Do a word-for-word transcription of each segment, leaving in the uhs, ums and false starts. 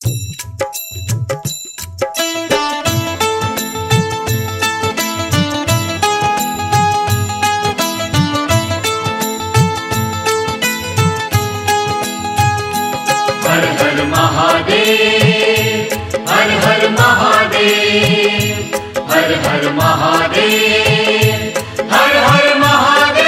हर हर महादेव, हर हर महादेव, हर हर महादेव, हर हर महादेव।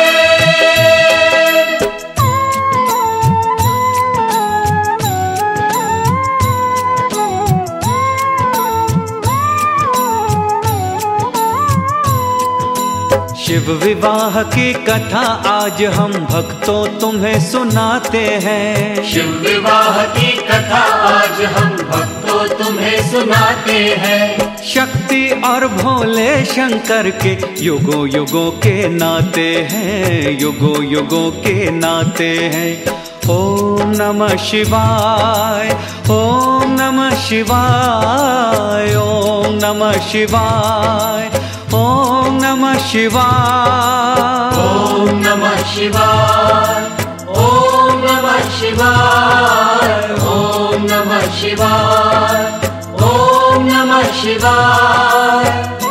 शिव विवाह की कथा आज हम भक्तों तुम्हें सुनाते हैं। शिव विवाह की कथा आज हम भक्तों तुम्हें सुनाते हैं। शक्ति और भोले शंकर के युगों युगों के नाते हैं, युगों युगों के नाते हैं। ओम नमः शिवाय, ओम नमः शिवाय, ओम नमः शिवाय, ओम नमः शिवाय, ओम नमः शिवाय, ओम नमः शिवाय, ओम नमः शिवाय, ओम नमः शिवाय।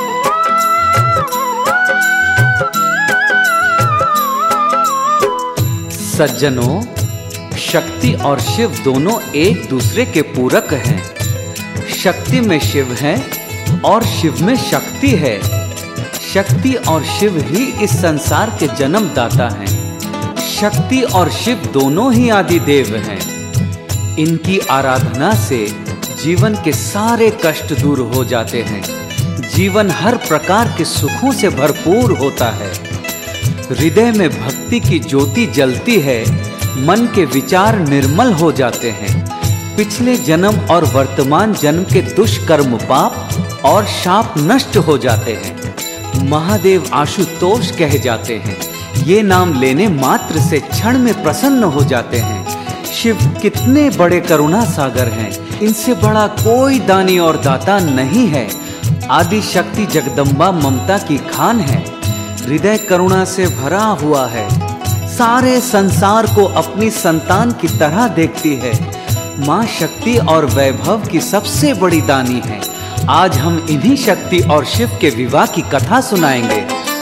सज्जनों, शक्ति और शिव दोनों एक दूसरे के पूरक हैं। शक्ति में शिव है और शिव में शक्ति है। शक्ति और शिव ही इस संसार के जन्मदाता हैं। शक्ति और शिव दोनों ही आदि देव हैं। इनकी आराधना से जीवन के सारे कष्ट दूर हो जाते हैं। जीवन हर प्रकार के सुखों से भरपूर होता है। हृदय में भक्ति की ज्योति जलती है। मन के विचार निर्मल हो जाते हैं। पिछले जन्म और वर्तमान जन्म के दुष्कर्म पाप और शाप नष्ट हो जाते हैं। महादेव आशुतोष कहे जाते हैं। ये नाम लेने मात्र से क्षण में प्रसन्न हो जाते हैं। शिव कितने बड़े करुणा सागर हैं। इनसे बड़ा कोई दानी और दाता नहीं है। आदि शक्ति जगदम्बा ममता की खान है। हृदय करुणा से भरा हुआ है। सारे संसार को अपनी संतान की तरह देखती है। माँ शक्ति और वैभव की सबसे बड़ी दानी है। आज हम इन्हीं शक्ति और शिव के विवाह की कथा सुनाएंगे।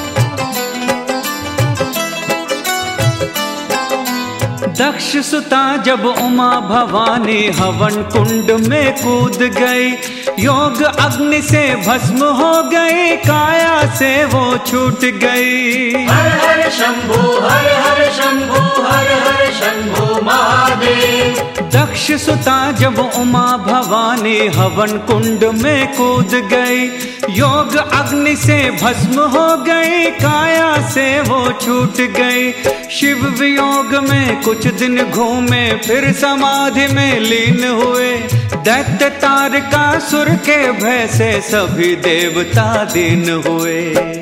दक्ष सुता जब उमा भवानी हवन कुंड में कूद गई, योग अग्नि से भस्म हो गई, काया से वो छूट गई। हर हर शंभू, हर हर शंभू, हर हर शंभू महादेव। दक्ष सुता जब उमा भवानी हवन कुंड में कूद गई, योग अग्नि से भस्म हो गई, काया से वो छूट गई। शिव वियोग में कुछ दिन घूमे, फिर समाधि में लीन हुए। दैत्य तारकासुर के भय से सभी देवता दीन हुए।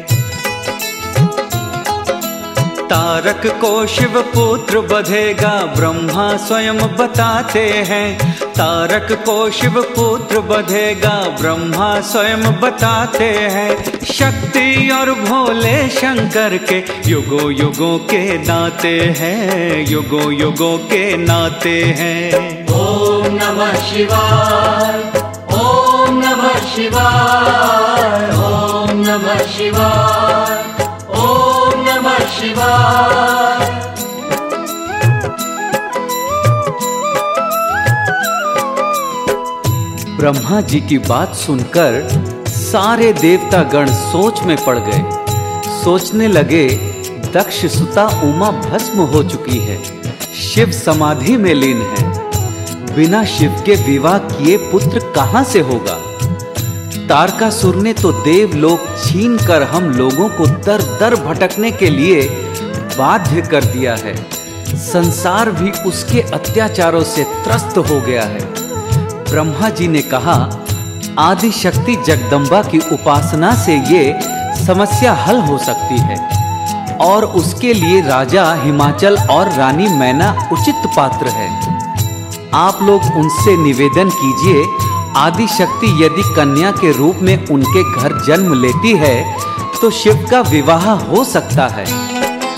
तारक को शिव पुत्र बधेगा, ब्रह्मा स्वयं बताते हैं। तारक को शिव पुत्र बधेगा, ब्रह्मा स्वयं बताते हैं। शक्ति और भोले शंकर के युगों युगों के नाते हैं, युगों युगों के नाते हैं। ओम नमः शिवाय, ओम नमः शिवाय, ओम नमः शिवाय, ओम नमः शिवाय। ब्रह्मा जी की बात सुनकर सारे देवता गण सोच में पड़ गए। सोचने लगे, दक्ष सुता उमा भस्म हो चुकी है, शिव समाधि में लीन है। बिना शिव के विवाह किए पुत्र कहां से होगा? तारकासुर ने तो देवलोक छीन कर हम लोगों को दर दर भटकने के लिए बाध्य कर दिया है। संसार भी उसके अत्याचारों से त्रस्त हो गया है। ब्रह्मा जी ने कहा, आदि शक्ति जगदम्बा की उपासना से ये समस्या हल हो सकती है और उसके लिए राजा हिमाचल और रानी मैना उचित पात्र है। आप लोग उनसे निवेदन कीजिए, आदि शक्ति यदि कन्या के रूप में उनके घर जन्म लेती है तो शिव का विवाह हो सकता है।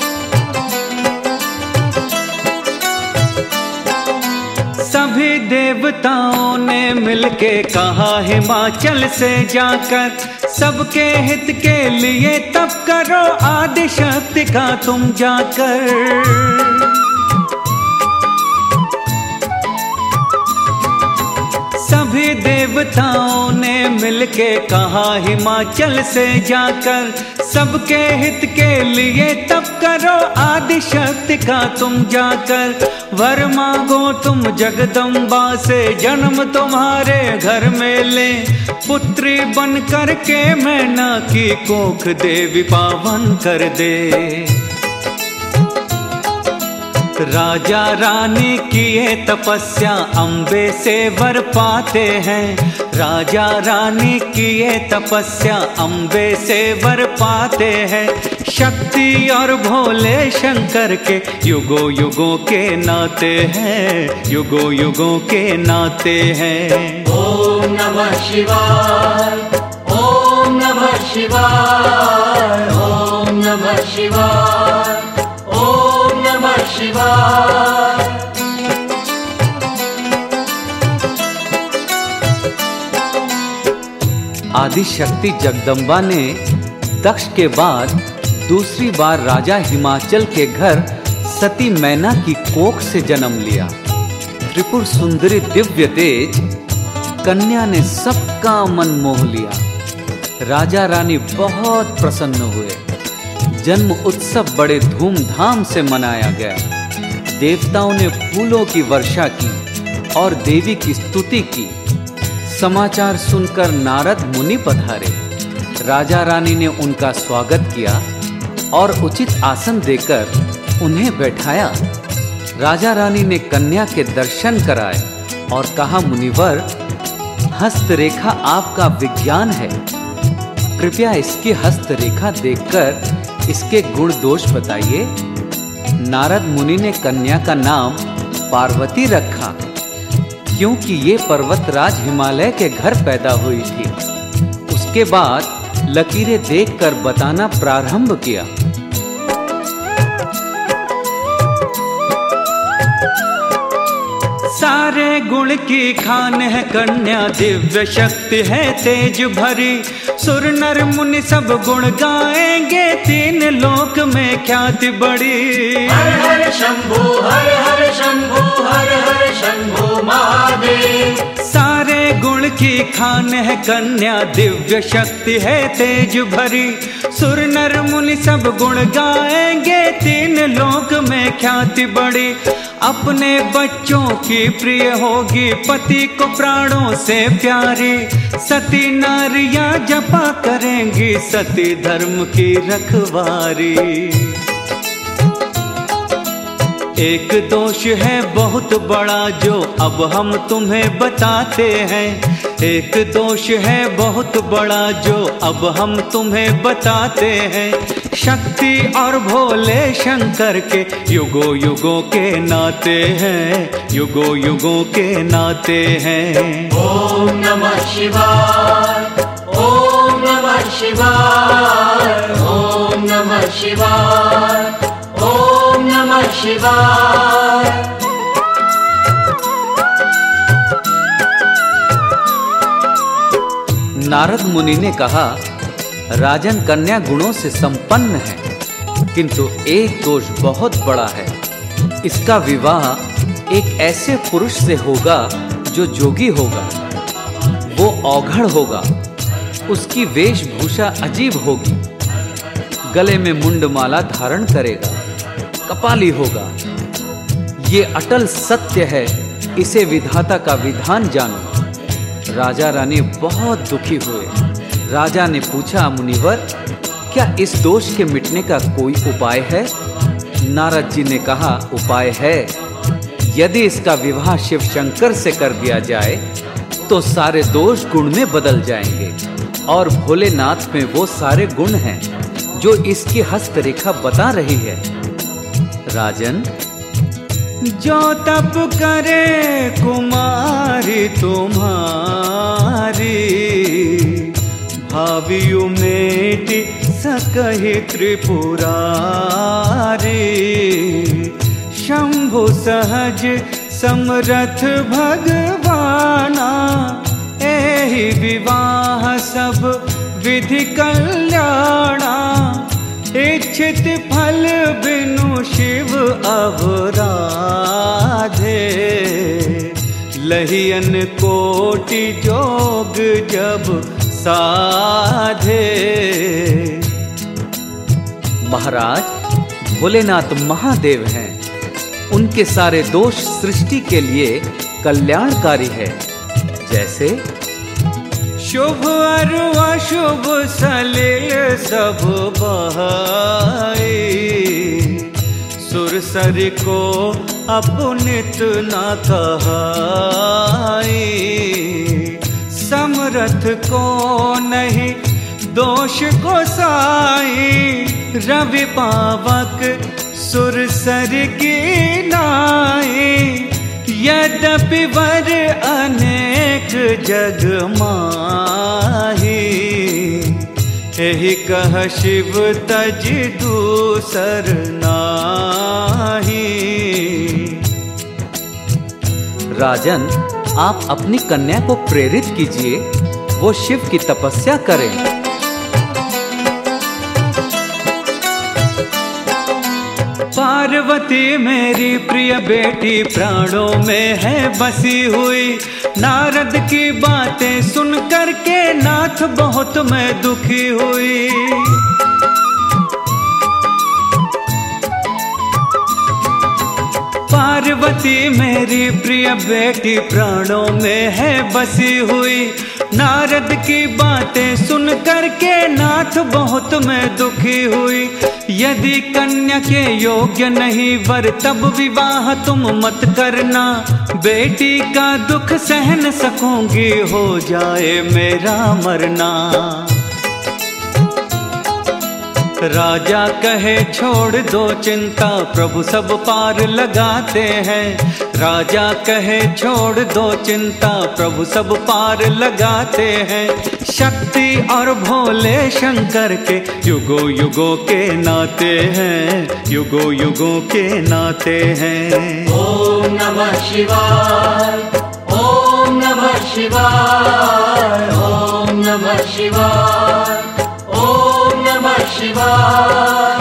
सभी देव देवताओं ने मिलके कहा हिमाचल से जाकर, सबके हित के लिए तप करो आदि शक्ति का तुम जाकर। सभी देवताओं ने मिलके कहा हिमाचल से जाकर, सबके हित के लिए तप करो आदि शक्ति का तुम जाकर। वर मांगो तुम जगदम्बा से, जन्म तुम्हारे घर में ले, पुत्री बन कर के मैना की कोख देवी पावन कर दे। राजा रानी की ये तपस्या अम्बे से वर पाते हैं, राजा रानी की ये तपस्या अम्बे से वर पाते हैं। शक्ति और भोले शंकर के युगों युगों के नाते हैं, युगों युगों के नाते हैं। ओम नमः शिवाय, ओम नमः शिवाय, ओम नमः शिवाय, ओम नमः शिवाय। आदि शक्ति जगदम्बा ने दक्ष के बाद दूसरी बार राजा हिमाचल के घर सती मैना की कोख से जन्म लिया। त्रिपुर सुंदरी दिव्य तेज कन्या ने सबका मन मोह लिया। राजा रानी बहुत प्रसन्न हुए। जन्म उत्सव बड़े धूमधाम से मनाया गया। देवताओं ने फूलों की वर्षा की और देवी की स्तुति की। समाचार सुनकर नारद मुनि पधारे। राजा रानी ने उनका स्वागत किया और उचित आसन देकर उन्हें बैठाया। राजा रानी ने कन्या के दर्शन कराए और कहा, मुनिवर, हस्तरेखा आपका विज्ञान है, कृपया इसकी हस्तरेखा देखकर इसके गुण दोष बताइए। नारद मुनि ने कन्या का नाम पार्वती रखा, क्योंकि ये पर्वतराज हिमालय के घर पैदा हुई थी। उसके बाद लकीरें देखकर बताना प्रारंभ किया। सारे गुण की खान है कन्या, दिव्य शक्ति है तेज भरी। सुर नर मुनि सब गुण गाएंगे, तीन लोक में ख्याति बड़ी। हर हर शंभु हर हर शंभु हर हर शंभु महादेव। सारे गुण की खान है कन्या, दिव्य शक्ति है तेज भरी। सुर नर मुनि सब गुण गाएंगे, तीन लोक में ख्याति बड़ी। अपने बच्चों की प्रिय होगी, पति को प्राणों से प्यारी। सती नारियां जपा करेंगी, सती धर्म की रखवारी। एक दोष है बहुत बड़ा जो अब हम तुम्हें बताते हैं। एक दोष है बहुत बड़ा जो अब हम तुम्हें बताते हैं। शक्ति और भोले शंकर के युगों युगों के नाते हैं, युगों युगों के नाते हैं। ओम नमः शिवाय, ओम नमः शिवाय, ओम नमः शिवाय, ओम नमः शिवाय। नारद मुनि ने कहा, राजन कन्या गुणों से संपन्न है, किंतु एक दोष बहुत बड़ा है। इसका विवाह एक ऐसे पुरुष से होगा जो जोगी होगा। वो औघड़ होगा, उसकी वेशभूषा अजीब होगी, गले में मुंडमाला धारण करेगा, कपाली होगा। ये अटल सत्य है, इसे विधाता का विधान जानो। राजा रानी बहुत दुखी हुए। राजा ने पूछा, मुनिवर, क्या इस दोष के मिटने का कोई उपाय है? नारद जी ने कहा, उपाय है। यदि इसका विवाह शिव शंकर से कर दिया जाए तो सारे दोष गुण में बदल जाएंगे, और भोलेनाथ में वो सारे गुण हैं जो इसकी हस्तरेखा बता रही है। राजन, जो तप करे कुमारी तुम्हारी, भावियु मेटि सकहि त्रिपुरारी। शंभु सहज समरथ भगवान, जाना, एहि विवाह सब विधि कल्याणा। इच्छित फल बिनु शिव अवराधे, लहियन कोटि जोग जब साधे। महाराज, भोलेनाथ महादेव हैं। उनके सारे दोष सृष्टि के लिए कल्याणकारी है। जैसे शुभ और अशुभ सलिल सब बहाई, सुरसर को अपनित न कहाई। समरथ को नहीं दोष को साई, रवि पावक सुरसर की नाई। यद्यपि वर अनेक जग माही, एहि कह शिव तज दूसर नाही। राजन, आप अपनी कन्या को प्रेरित कीजिए, वो शिव की तपस्या करें। पार्वती मेरी प्रिय बेटी प्राणों में है बसी हुई। नारद की बातें सुन कर के नाथ बहुत मैं दुखी हुई। पार्वती मेरी प्रिय बेटी प्राणों में है बसी हुई। नारद की बातें सुन कर के नाथ बहुत मैं दुखी हुई। यदि कन्या के योग्य नहीं वर तब विवाह तुम मत करना। बेटी का दुख सह न सकूंगी, हो जाए मेरा मरना। राजा कहे छोड़ दो चिंता, प्रभु सब पार लगाते हैं। राजा कहे छोड़ दो चिंता, प्रभु सब पार लगाते हैं। शक्ति और भोले शंकर के युगो युगो के नाते हैं, युगो युगो के नाते हैं। ओम नमः शिवाय, ओम नमः शिवाय, ओम नमः शिवाय, ओम नमः शिवाय।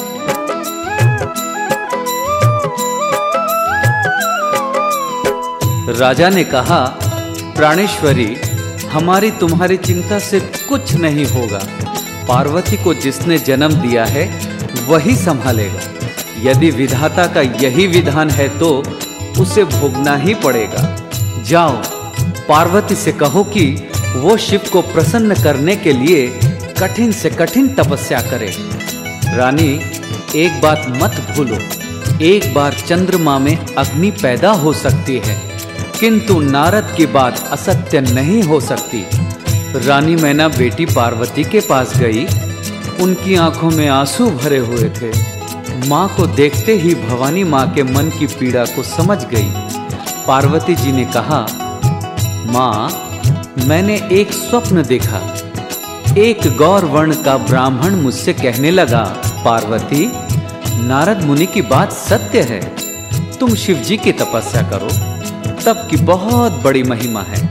राजा ने कहा, प्राणेश्वरी, हमारी तुम्हारी चिंता से कुछ नहीं होगा। पार्वती को जिसने जन्म दिया है वही संभालेगा। यदि विधाता का यही विधान है तो उसे भोगना ही पड़ेगा। जाओ, पार्वती से कहो कि वो शिव को प्रसन्न करने के लिए कठिन से कठिन तपस्या करे। रानी, एक बात मत भूलो, एक बार चंद्रमा में अग्नि पैदा हो सकती है, किंतु नारद की बात असत्य नहीं हो सकती। रानी मैना बेटी पार्वती के पास गई। उनकी आंखों में आंसू भरे हुए थे। माँ को देखते ही भवानी माँ के मन की पीड़ा को समझ गई। पार्वती जी ने कहा, माँ, मैंने एक स्वप्न देखा। एक गौर वर्ण का ब्राह्मण मुझसे कहने लगा, पार्वती, नारद मुनि की बात सत्य है। तुम शिव जी की तपस्या करो, तप की बहुत बड़ी महिमा है।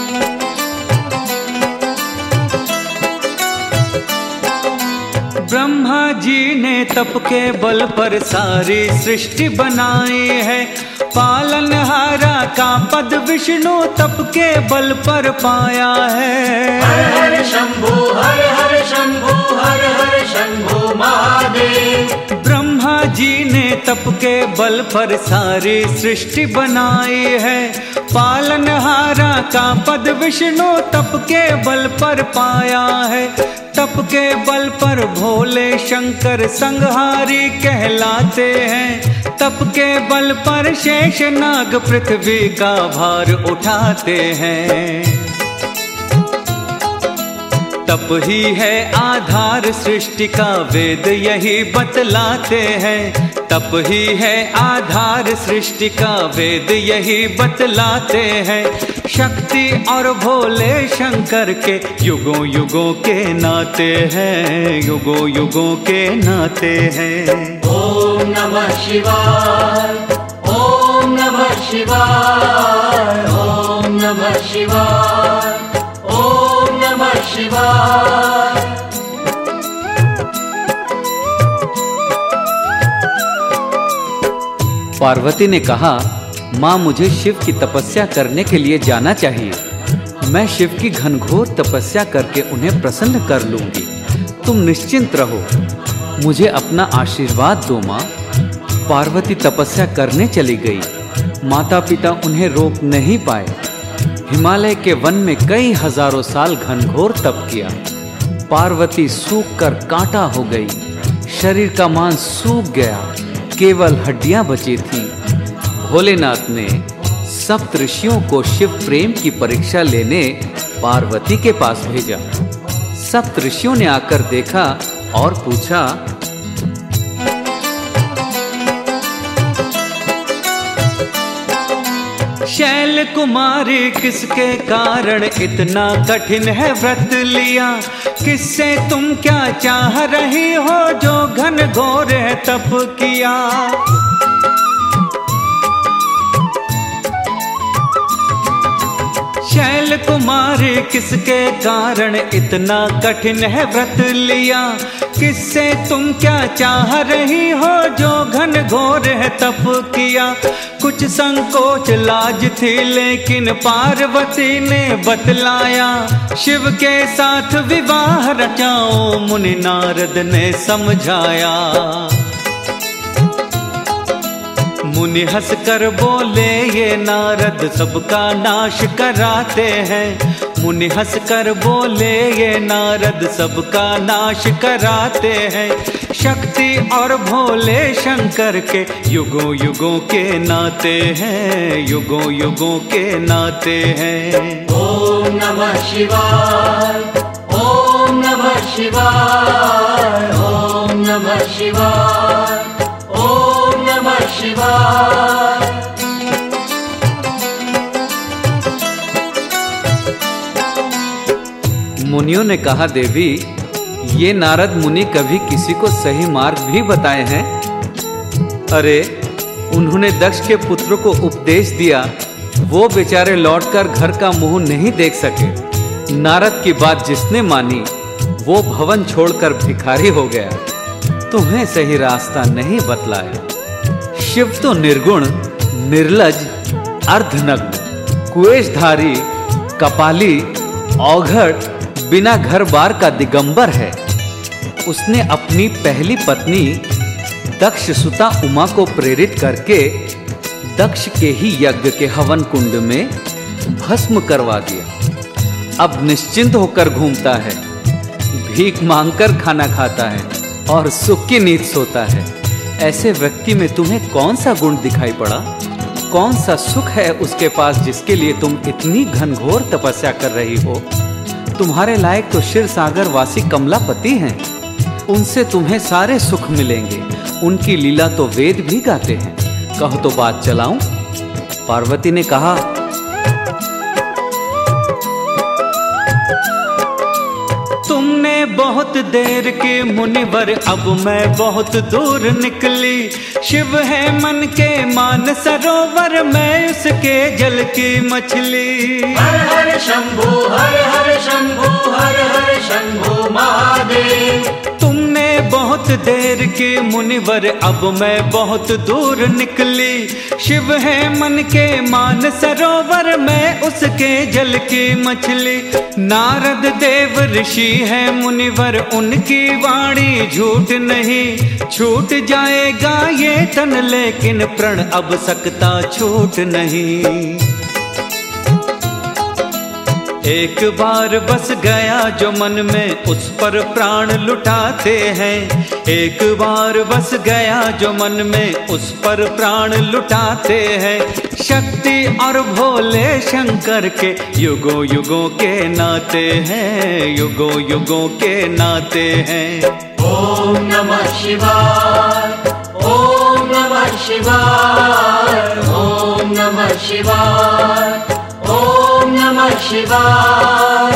ब्रह्मा जी ने तप के बल पर सारी सृष्टि बनाई है। पालनहारा का पद विष्णु तप के बल पर पाया है। हर हर शंभु, हर हर शंभु, हर हर शंभु महादेव। ब्रह्मा जी ने तप के बल पर सारी सृष्टि बनाई है। पालनहारा का पद विष्णु तप के बल पर पाया है। तप के बल पर भोले शंकर संहारी कहलाते हैं। तप के बल पर शेष नाग पृथ्वी का भार उठाते हैं। तप ही है आधार सृष्टि का, वेद यही बतलाते हैं। तप ही है आधार सृष्टि का, वेद यही बतलाते हैं। शक्ति और भोले शंकर के युगों युगों के नाते हैं, युगों युगों के नाते हैं। ओम नमः शिवाय, ओम नमः शिवाय, ओम नमः शिवाय, ओम नमः शिवाय। पार्वती ने कहा, माँ मुझे शिव की तपस्या करने के लिए जाना चाहिए। मैं शिव की घनघोर तपस्या करके उन्हें प्रसन्न कर लूंगी। तुम निश्चिंत रहो, मुझे अपना आशीर्वाद दो माँ। पार्वती तपस्या करने चली गई। माता पिता उन्हें रोक नहीं पाए। हिमालय के वन में कई हजारों साल घनघोर तप किया। पार्वती सूख कर कांटा हो गई। शरीर का मांस सूख गया, केवल हड्डियां बची थीं। भोलेनाथ ने सप्त ऋषियों को शिव प्रेम की परीक्षा लेने पार्वती के पास भेजा। सप्त ऋषियों ने आकर देखा और पूछा, शैल कुमारी किसके कारण इतना कठिन है व्रत लिया? किससे तुम क्या चाह रही हो जो घन घोर है तप किया? शैल कुमारी किसके कारण इतना कठिन है व्रत लिया? किससे तुम क्या चाह रही हो जो घन घोर है तप किया? कुछ संकोच लाज थी लेकिन पार्वती ने बतलाया, शिव के साथ विवाह रचाओ मुनि नारद ने समझाया। मुनि हंस कर बोले, ये नारद सबका नाश कराते हैं। मुनि हंस कर बोले, ये नारद सबका नाश कराते हैं। शक्ति और भोले शंकर के युगों युगों के नाते हैं, युगों युगों के नाते हैं। ओम नमः शिवाय, ओम नमः शिवाय, ओम नमः शिवाय, ओम नमः शिवाय। मुनियों ने कहा, देवी ये नारद मुनि कभी किसी को सही मार्ग भी बताए हैं? अरे उन्होंने दक्ष के पुत्र को उपदेश दिया, वो बेचारे लौटकर घर का मुंह नहीं देख सके। नारद की बात जिसने मानी वो भवन छोड़कर भिखारी हो गया। तुम्हें सही रास्ता नहीं बतलाया। शिव तो निर्गुण, निर्लज, अर्धनग्न, कुएशधारी, कपाली, औघड़, बिना घर बार का दिगंबर है। उसने अपनी पहली पत्नी दक्ष सुता उमा को प्रेरित करके दक्ष के ही यज्ञ के हवन कुंड में भस्म करवा दिया। अब निश्चिंत होकर घूमता है, भीख मांगकर खाना खाता है और सुख की नींद सोता है। ऐसे व्यक्ति में तुम्हें कौन सा गुण दिखाई पड़ा? कौन सा सुख है उसके पास जिसके लिए तुम इतनी घनघोर तपस्या कर रही हो? तुम्हारे लायक तो क्षीर सागर वासी कमलापति हैं। उनसे तुम्हें सारे सुख मिलेंगे। उनकी लीला तो वेद भी गाते हैं। कहो तो बात चलाऊं? पार्वती ने कहा, तुमने बहुत देर की मुनिवर, अब मैं बहुत दूर निकली। शिव है मन के मान सरोवर, मैं उसके जल की मछली। हर हर शंभू, हर हर शंभू, हर हर शंभू महादेव। तुमने बहुत देर की मुनिवर, अब मैं बहुत दूर निकली। शिव है मन के मान सरोवर, मैं उसके जल की मछली। नारद देव ऋषि है मुनिवर, उनकी वाणी झूठ नहीं। छूट जाएगा ये तन लेकिन प्रण अब सकता छूट नहीं। एक बार बस गया जो मन में, उस पर प्राण लुटाते हैं। एक बार बस गया जो मन में, उस पर प्राण लुटाते हैं। शक्ति और भोले शंकर के युगों युगों के नाते हैं, युगों युगों के नाते हैं। ओम नमः शिवाय, ओम नमः शिवाय, ओम नमः शिवाय, ओम नमः शिवाय।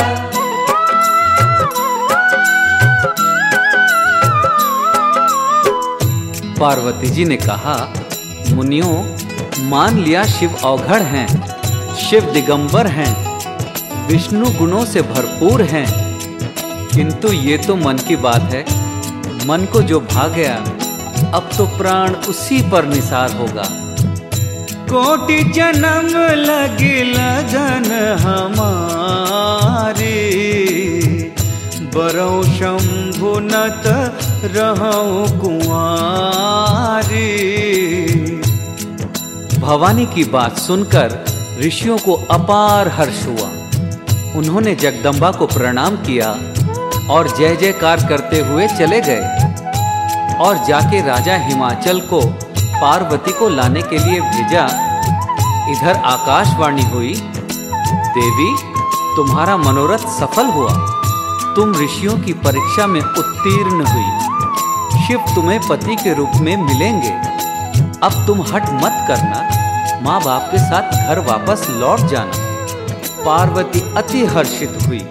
पार्वती जी ने कहा, मुनियों मान लिया शिव औघड़ हैं, शिव दिगंबर हैं, विष्णु गुणों से भरपूर हैं, किंतु ये तो मन की बात है। मन को जो भा गया, अब तो प्राण उसी पर निसार होगा। कोटि जन्म लगी लगन हमारी, बरौ शंभु नत रहूं कुंवारी। भवानी की बात सुनकर ऋषियों को अपार हर्ष हुआ। उन्होंने जगदम्बा को प्रणाम किया और जय जयकार करते हुए चले गए और जाके राजा हिमाचल को पार्वती को लाने के लिए भेजा। इधर आकाशवाणी हुई, देवी तुम्हारा मनोरथ सफल हुआ, तुम ऋषियों की परीक्षा में उत्तीर्ण हुई। शिव तुम्हें पति के रूप में मिलेंगे। अब तुम हट मत करना, माँ बाप के साथ घर वापस लौट जाना। पार्वती अति हर्षित हुई।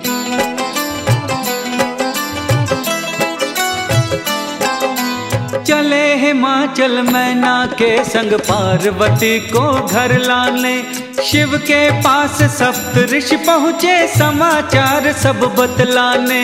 चले हिमाचल मैना के संग पार्वती को घर लाने। शिव के पास सप्त ऋषि पहुँचे समाचार सब बतलाने।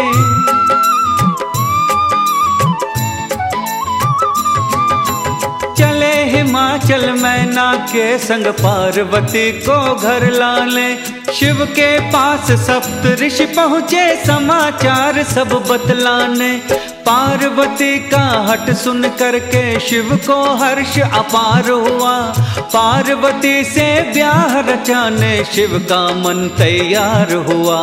चले हिमाचल मैना के संग पार्वती को घर लाने। शिव के पास सप्त ऋषि पहुँचे समाचार सब बतलाने। पार्वती का हट सुन करके शिव को हर्ष अपार हुआ। पार्वती से ब्याह रचाने शिव का मन तैयार हुआ।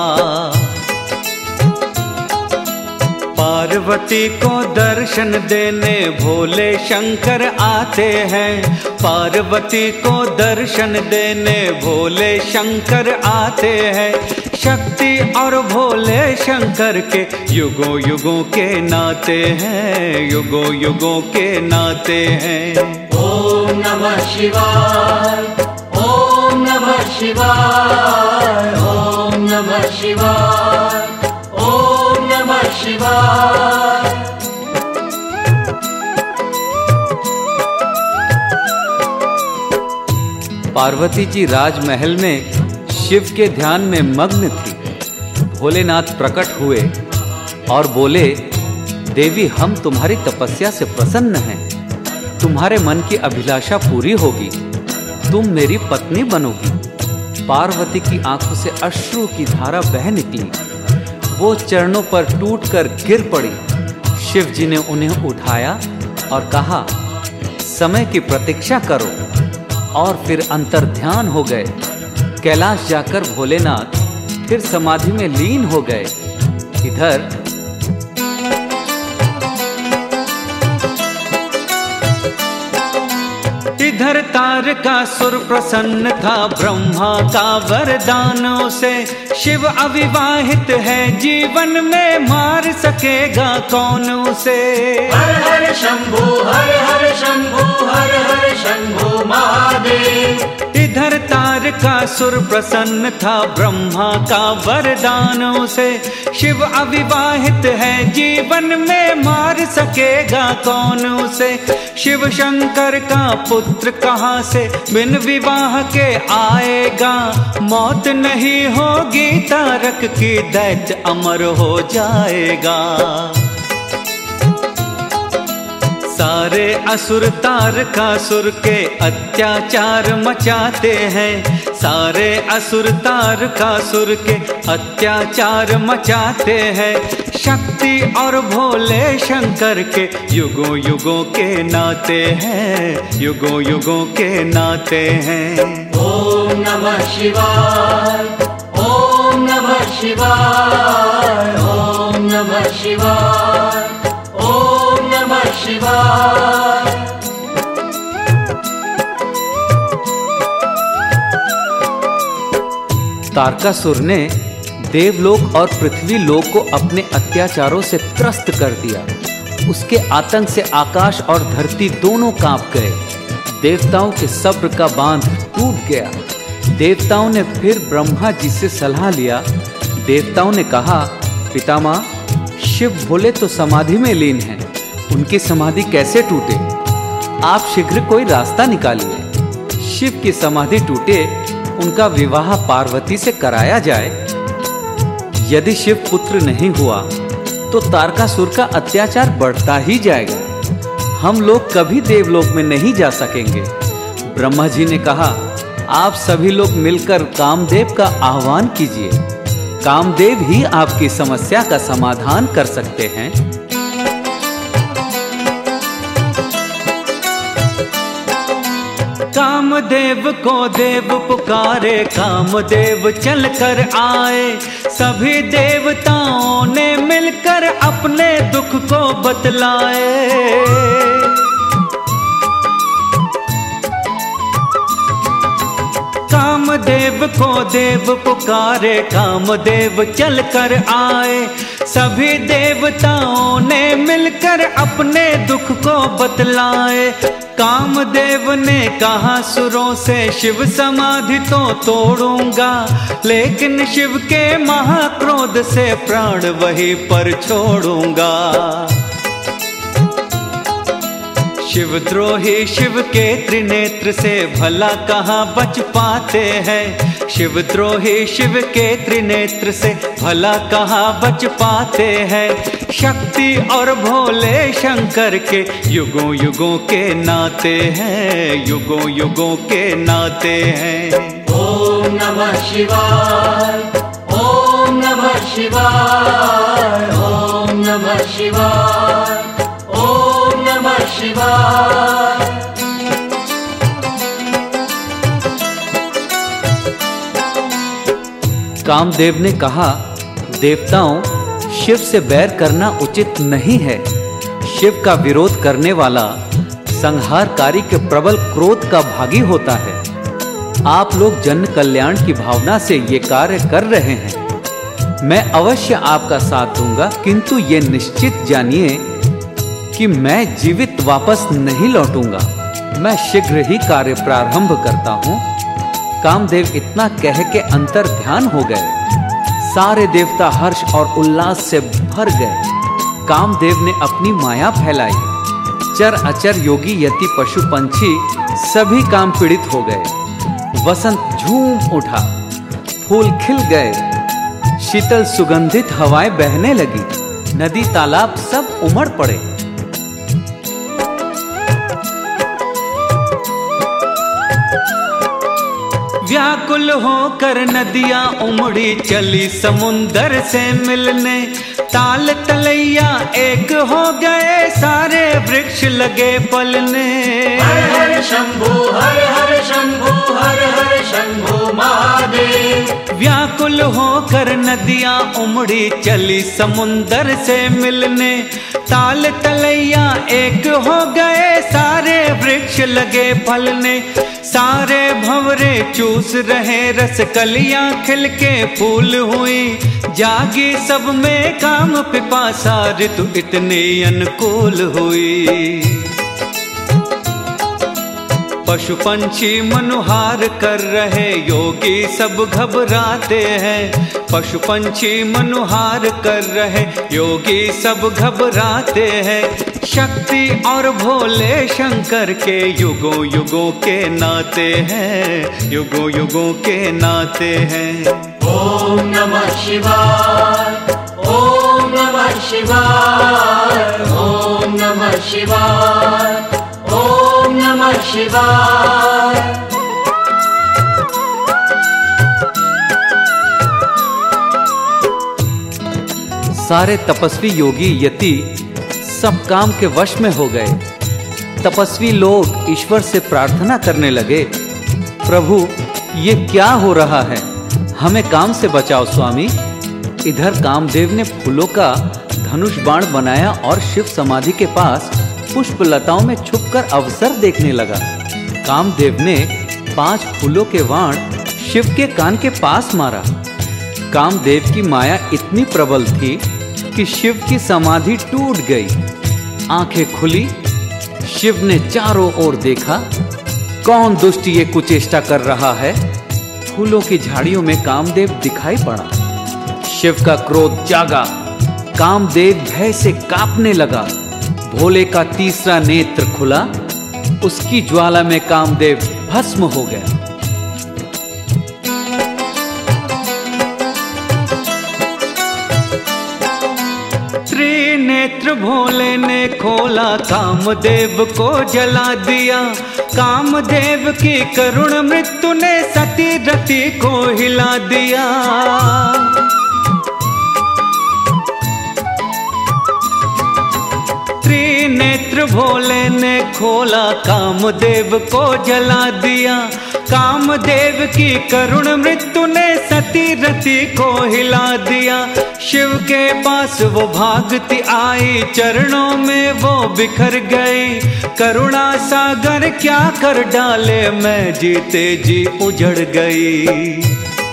पार्वती को दर्शन देने भोले शंकर आते हैं। पार्वती को दर्शन देने भोले शंकर आते हैं। शक्ति और भोले शंकर के युगों युगों के नाते हैं, युगों युगों के नाते हैं। ओम नमः शिवाय, ओम नमः शिवाय, ओम नमः शिवाय, ओम नमः शिवाय। पार्वती जी राजमहल में शिव के ध्यान में मग्न थी। भोलेनाथ प्रकट हुए और बोले, देवी हम तुम्हारी तपस्या से प्रसन्न हैं। तुम्हारे मन की अभिलाषा पूरी होगी, तुम मेरी पत्नी बनोगी। पार्वती की आंखों से अश्रु की धारा बह निकली। वो चरणों पर टूटकर गिर पड़ी। शिव जी ने उन्हें उठाया और कहा, समय की प्रतीक्षा करो, और फिर अंतर्ध्यान हो गए। कैलाश जाकर भोलेनाथ फिर समाधि में लीन हो गए। इधर इधर तारकासुर प्रसन्न था ब्रह्मा का वरदानों से। शिव अविवाहित है, जीवन में मार सकेगा कौन उसे। हर हर शंभु, हर हर शंभु, हर हर शंभु महादेव। इधर तारकासुर प्रसन्न था ब्रह्मा का वरदानों से। शिव अविवाहित है, जीवन में मार सकेगा कौन उसे। शिव शंकर का पुत्र कहाँ से बिन विवाह के आएगा। मौत नहीं होगी तारक की, दैत्य अमर हो जाएगा। सारे असुर तारकासुर के अत्याचार मचाते हैं। सारे असुर तारकासुर के अत्याचार मचाते हैं। शक्ति और भोले शंकर के युगों युगों के नाते हैं, युगों युगों के नाते हैं। ओम नमः शिवाय, ओम नमः शिवाय, ओम नमः शिवाय, ओम नमः शिवाय। तारकासुर ने देवलोक और पृथ्वी लोक को अपने अत्याचारों से त्रस्त कर दिया। उसके आतंक से आकाश और धरती दोनों कांप गए। देवताओं के सब्र का बांध टूट गया। देवताओं ने फिर ब्रह्मा जी से सलाह लिया। देवताओं ने कहा, पितामह, शिव भोले तो समाधि में लीन हैं, उनकी समाधि कैसे टूटे? आप शीघ्र कोई रास्ता निकालिए। शिव की समाधि टूटे उनका विवाह पार्वती से कराया जाए। यदि शिव पुत्र नहीं हुआ तो तारकासुर का अत्याचार बढ़ता ही जाएगा। हम लोग कभी देवलोक में नहीं जा सकेंगे। ब्रह्मा जी ने कहा, आप सभी लोग मिलकर कामदेव का आह्वान कीजिए। कामदेव ही आपकी समस्या का समाधान कर सकते हैं। कामदेव को देव पुकारे, कामदेव चल कर आए। सभी देवताओं ने मिलकर अपने दुख को बतलाए। कामदेव को देव पुकारे, कामदेव चल कर आए। सभी देवताओं ने मिलकर अपने दुख को बतलाए। कामदेव ने कहा सुरों से, शिव समाधि तो तोड़ूंगा, लेकिन शिव के महाक्रोध से प्राण वहीं पर छोड़ूंगा। शिवद्रोही शिव के त्रिनेत्र से भला कहाँ बच पाते हैं। शिवद्रोही शिव के त्रिनेत्र से भला कहाँ बच पाते हैं। शक्ति और भोले शंकर के युगों युगों के नाते हैं, युगों युगों के नाते हैं। ओम नमः शिवाय, ओम नमः शिवाय, ओम नमः शिवाय, ओम नमः शिवाय। कामदेव ने कहा, देवताओं, शिव से बैर करना उचित नहीं है। शिव का विरोध करने वाला संहारकारी के प्रबल क्रोध का भागी होता है। आप लोग जन कल्याण की भावना से ये कार्य कर रहे हैं। मैं अवश्य आपका साथ दूंगा, किंतु ये निश्चित जानिए कि मैं जीवित वापस नहीं लौटूंगा। मैं शीघ्र ही कार्य प्रारंभ करता हूँ। कामदेव इतना कह के अंतर ध्यान हो गए। सारे देवता हर्ष और उल्लास से भर गए। कामदेव ने अपनी माया फैलाई। चर अचर योगी यति पशु पंछी सभी काम पीड़ित हो गए। वसंत झूम उठा, फूल खिल गए, शीतल सुगंधित हवाएं बहने लगी, नदी तालाब सब उमड़ पड़े। व्याकुल होकर नदियां उमड़ी चली समुंदर से मिलने। ताल तलैया एक हो गए, सारे वृक्ष लगे पलने। हर हर शंभू, हर हर शंभू, हर हर शंभू महादेव। व्याकुल होकर नदियां उमड़ी चली समुंदर से मिलने। ताल तलैया एक हो गए, सारे वृक्ष लगे फलने। सारे भंवरे चूस रहे रस, कलियां खिल के फूल हुई। जागी सब में काम पिपासा, ऋतु इतनी अनुकूल हुई। पशु पंछी मनुहार कर रहे, योगी सब घबराते हैं। पशु पंछी मनुहार कर रहे, योगी सब घबराते हैं। शक्ति और भोले शंकर के युगों युगों के नाते हैं, युगों युगों के नाते हैं। ओम नमः शिवाय, ओम नमः शिवाय, ओम नमः शिवाय, ओम नमः शिवाय। सारे तपस्वी योगी यति सब काम के वश में हो गए। तपस्वी लोग ईश्वर से प्रार्थना करने लगे, प्रभु ये क्या हो रहा है, हमें काम से बचाओ स्वामी। इधर कामदेव ने फूलों का धनुष बाण बनाया और शिव समाधि के पास पुष्प लताओं में छुपकर अवसर देखने लगा। कामदेव ने पांच फूलों के बाण शिव के कान के पास मारा। कामदेव की माया इतनी प्रबल थी कि शिव की समाधि टूट गई। आंखें खुली, शिव ने चारों ओर देखा, कौन दुष्ट ये कुचेष्टा कर रहा है। फूलों की झाड़ियों में कामदेव दिखाई पड़ा। शिव का क्रोध जागा, कामदेव भय से कांपने लगा। भोले का तीसरा नेत्र खुला, उसकी ज्वाला में कामदेव भस्म हो गया। त्रिनेत्र भोले ने खोला, कामदेव को जला दिया। कामदेव की करुण मृत्यु ने सती रति को हिला दिया। त्रिनेत्र भोले ने खोला, कामदेव को जला दिया। कामदेव की करुण मृत्यु ने सती रति को हिला दिया। शिव के पास वो भागती आई, चरणों में वो बिखर गई। करुणा सागर क्या कर डाले, मैं जीते जी उजड़ गई।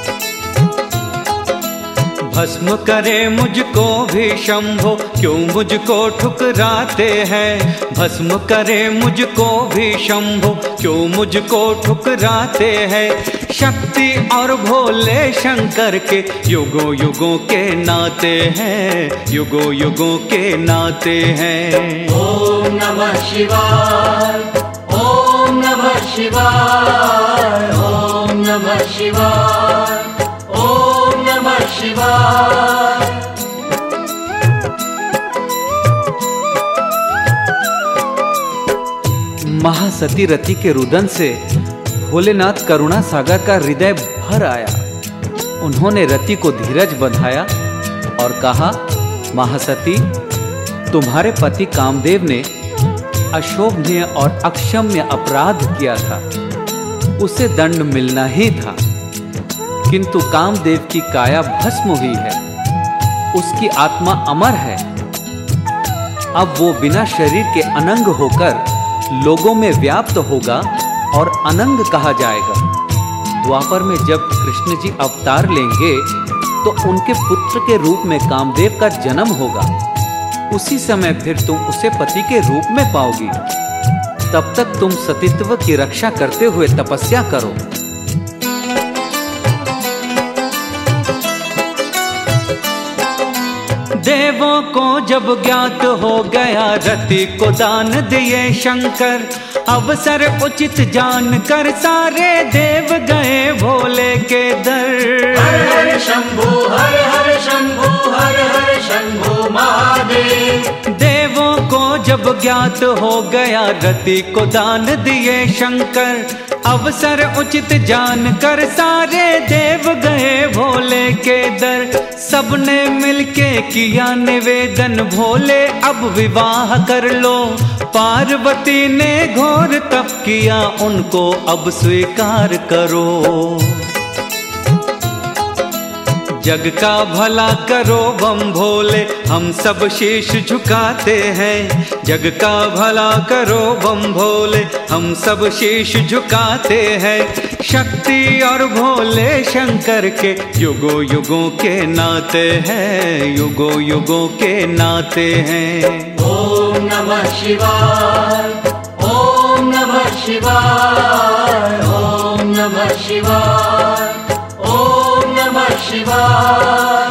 भस्म करे मुझको भी शंभो, क्यों मुझको ठुकराते हैं। भस्म करे मुझको भी शंभो, क्यों मुझको ठुकराते हैं। शक्ति और भोले शंकर के युगों युगों के नाते हैं, युगों युगों के नाते हैं। ओम नमः शिवाय, ओम नमः शिवाय, ओम नमः शिवाय, ओम नमः शिवाय। महासती रति के रुदन से भोलेनाथ करुणा सागर का हृदय भर आया। उन्होंने रति को धीरज बंधाया और कहा, महासती, तुम्हारे पति कामदेव ने अशोभनीय और अक्षम्य अपराध किया था, उसे दंड मिलना ही था। किंतु कामदेव की काया भस्म हुई है, उसकी आत्मा अमर है। अब वो बिना शरीर के अनंग होकर लोगों में व्याप्त होगा और अनंग कहा जाएगा। द्वापर में जब कृष्ण जी अवतार लेंगे तो उनके पुत्र के रूप में कामदेव का जन्म होगा। उसी समय फिर तुम उसे पति के रूप में पाओगी। तब तक तुम सतीत्व की रक्षा करते हुए तपस्या करो। देवों को जब ज्ञात हो गया, रति को दान दिए शंकर। अवसर उचित जान कर सारे देव गए भोले के दर। हर हर शंभु, हर हर शंभु, हर हर शंभु महादेव। देवों को जब ज्ञात हो गया, रति को दान दिए शंकर। अवसर उचित जान कर सारे देव गए भोले के दर। सबने मिलके किया निवेदन, भोले अब विवाह कर लो। पार्वती ने घोर तप किया, उनको अब स्वीकार करो। जग का भला करो बम भोले, हम सब शीश झुकाते हैं। जग का भला करो बम भोले, हम सब शीश झुकाते हैं। शक्ति और भोले शंकर के युगों युगों के नाते हैं, युगों युगों के नाते हैं। ओम नमः शिवाय, ओम नमः शिवाय, ओम नमः शिवाय, ओम नमः शिवाय।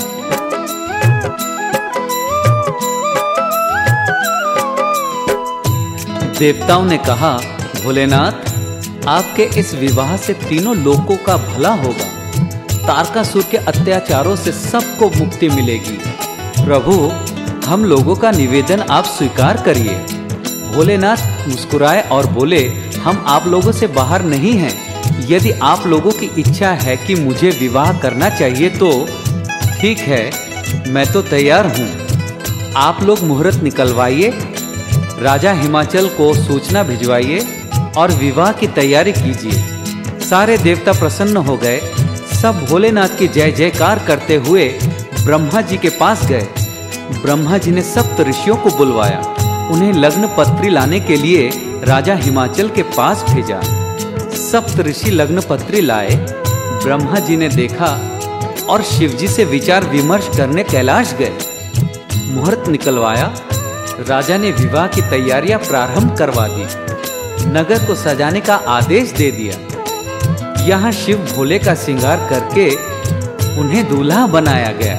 देवताओं ने कहा, भोलेनाथ, आपके इस विवाह से तीनों लोकों का भला होगा। तारकासुर के अत्याचारों से सबको मुक्ति मिलेगी। प्रभु, हम लोगों का निवेदन आप स्वीकार करिए। भोलेनाथ मुस्कुराए और बोले, हम आप लोगों से बाहर नहीं हैं। यदि आप लोगों की इच्छा है कि मुझे विवाह करना चाहिए तो ठीक है, मैं तो तैयार हूँ। आप लोग मुहूर्त निकलवाइए, राजा हिमाचल को सूचना भिजवाइए और विवाह की तैयारी कीजिए। सारे देवता प्रसन्न हो गए। सब भोलेनाथ की जय जयकार करते हुए ब्रह्मा जी के पास गए। ब्रह्मा जी ने सप्त ऋषियों को बुलवाया। उन्हें लग्न पत्री लाने के लिए राजा हिमाचल के पास भेजा। सप्त ऋषि लग्न पत्री लाए। ब्रह्मा जी ने देखा और शिव जी से विचार विमर्श करने कैलाश गए। मुहूर्त निकलवाया। राजा ने विवाह की तैयारियां प्रारंभ करवा दी। नगर को सजाने का आदेश दे दिया। यहाँ शिव भोले का श्रृंगार करके उन्हें दूल्हा बनाया गया।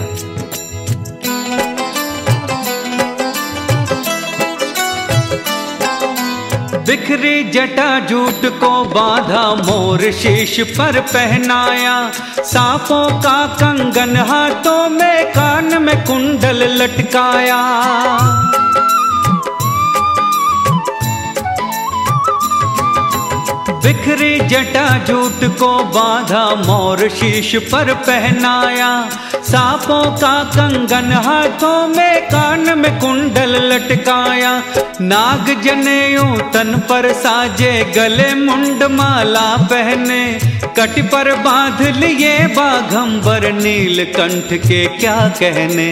बिखरी जटा जूट को बांधा, मोर शीश पर पहनाया, सांपों का कंगन हाथों में, कान में कुंडल लटकाया। बिखरी जटा जूट को बांधा, मोर शीश पर पहनाया, सांपों का कंगन हाथों में, कान में कुंडल लटकाया। नाग जनेऊ तन पर साजे, गले मुंड माला पहने, कट पर बांध लिए बाघंबर, नीलकंठ के क्या कहने।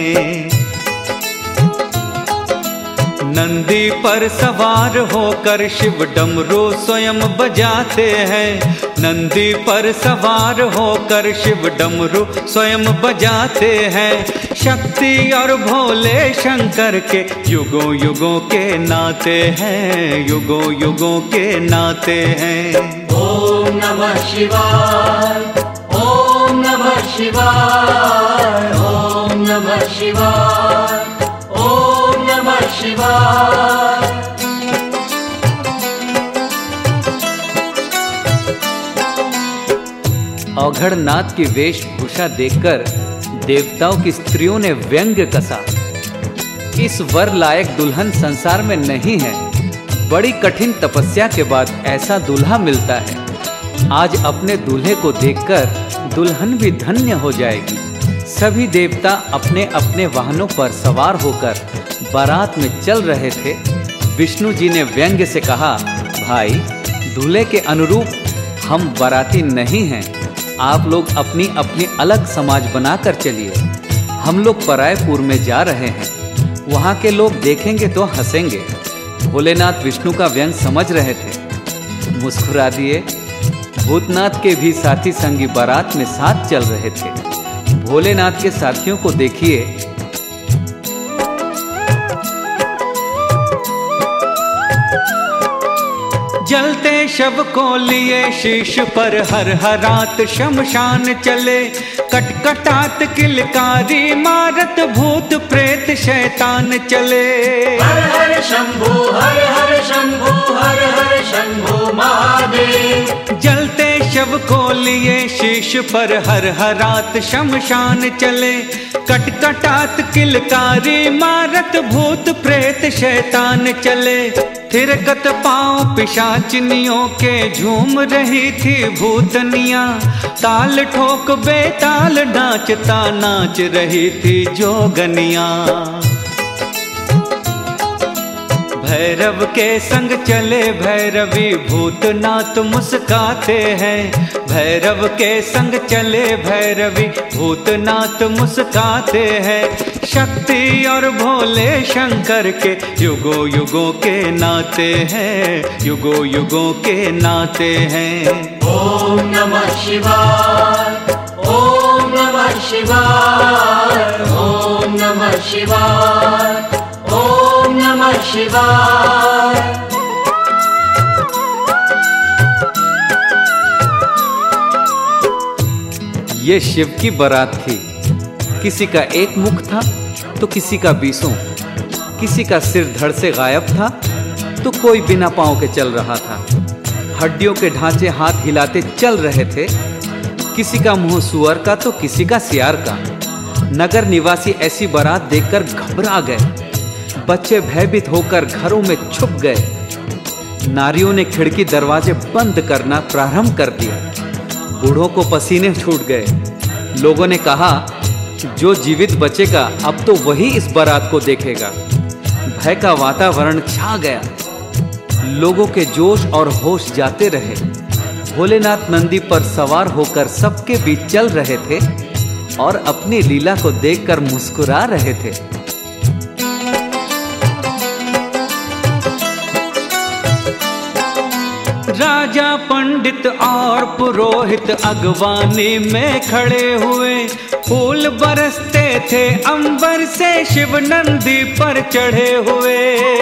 नंदी पर सवार होकर शिव डमरू स्वयं बजाते हैं, नंदी पर सवार होकर शिव डमरू स्वयं बजाते हैं। शक्ति और भोले शंकर के युगों युगों के नाते हैं, युगों युगों के नाते हैं। ओम नमः शिवाय, ओम नमः शिवाय, ओम नमः शिवाय, ओम नमः शिवाय। औघड़नाथ की वेशभूषा देखकर देवताओं की स्त्रियों ने व्यंग्य कसा। इस वर लायक दुल्हन संसार में नहीं है। बड़ी कठिन तपस्या के बाद ऐसा दूल्हा मिलता है। आज अपने दूल्हे को देखकर दुल्हन भी धन्य हो जाएगी। सभी देवता अपने अपने वाहनों पर सवार होकर बारात में चल रहे थे। विष्णु जी ने व्यंग्य से कहा, भाई दूल्हे के अनुरूप हम बाराती नहीं हैं। आप लोग अपनी अपनी अलग समाज बनाकर चलिए। हम लोग परायपुर में जा रहे हैं, वहाँ के लोग देखेंगे तो हंसेंगे। भोलेनाथ विष्णु का व्यंग समझ रहे थे, मुस्कुरा दिए। भूतनाथ के भी साथी संगी बारात में साथ चल रहे थे। भोलेनाथ के साथियों को देखिए, जलते शव को लिए शीश पर हर हरात शमशान चले। कटकटात किलकारी मारत भूत प्रेत शैतान चले। हर हर शंभू हर हर शंभू हर हर शंभू महादेव। जलते शव को लिए शीश पर हर हरात शमशान चले। कटकटात किलकारी मारत भूत प्रेत शैतान चले। थिरकत पांव पिशाचिनियों के झूम रही थी भूतनिया। ताल ठोक बेताल नाचता नाच रही थी जोगनिया। भैरव के संग चले भैरवी भूतनाथ मुस्काते हैं। भैरव के संग चले भैरवी भूतनाथ मुस्काते हैं। शक्ति और भोले शंकर के युगों युगों के नाते हैं, युगों युगों के नाते हैं। ओम नमः शिवाय, ओम नमः शिवाय, ओम नमः शिवाय, ओम नमः शिवाय। ये शिव की बारात थी। किसी का एक मुख था तो किसी का बीसों। किसी का सिर धड़ से गायब था तो कोई बिना पांव के चल रहा था। हड्डियों के ढांचे हाथ हिलाते चल रहे थे। किसी का मुंह सुअर का तो किसी का सियार का। नगर निवासी ऐसी बारात देखकर घबरा गए। बच्चे भयभीत होकर घरों में छुप गए। नारियों ने खिड़की दरवाजे बंद करना प्रारंभ कर दिया। बूढ़ों को पसीने छूट गए। लोगों ने कहा, जो जीवित बचेगा अब तो वही इस बारात को देखेगा। भय का वातावरण छा गया। लोगों के जोश और होश जाते रहे। भोलेनाथ नंदी पर सवार होकर सबके बीच चल रहे थे और अपनी लीला को देखकर मुस्कुरा रहे थे। राजा पंडित और पुरोहित अगवानी में खड़े हुए। फूल बरसते थे अंबर से शिव नंदी पर चढ़े हुए।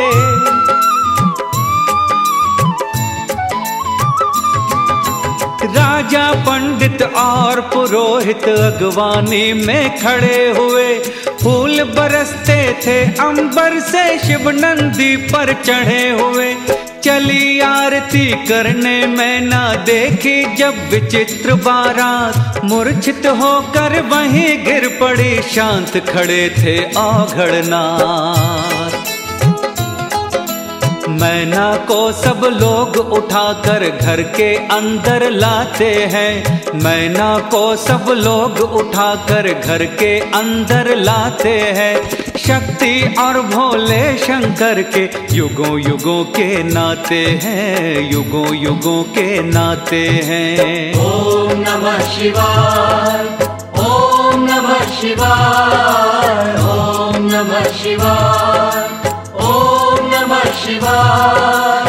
राजा पंडित और पुरोहित अगवानी में खड़े हुए। फूल बरसते थे अंबर से शिव नंदी पर चढ़े हुए। चली आरती करने में ना देखी जब विचित्र बारात, मूर्छित होकर वहीं गिर पड़ी, शांत खड़े थे औघड़नाथ। मैना को सब लोग उठाकर घर के अंदर लाते हैं, मैना को सब लोग उठाकर घर के अंदर लाते हैं। शक्ति और भोले शंकर के युगों युगों के नाते हैं, युगों युगों के नाते हैं। ओम नमः शिवाय, ओम नमः शिवाय, ओम नमः शिवाय, ओम नमः शिवाय।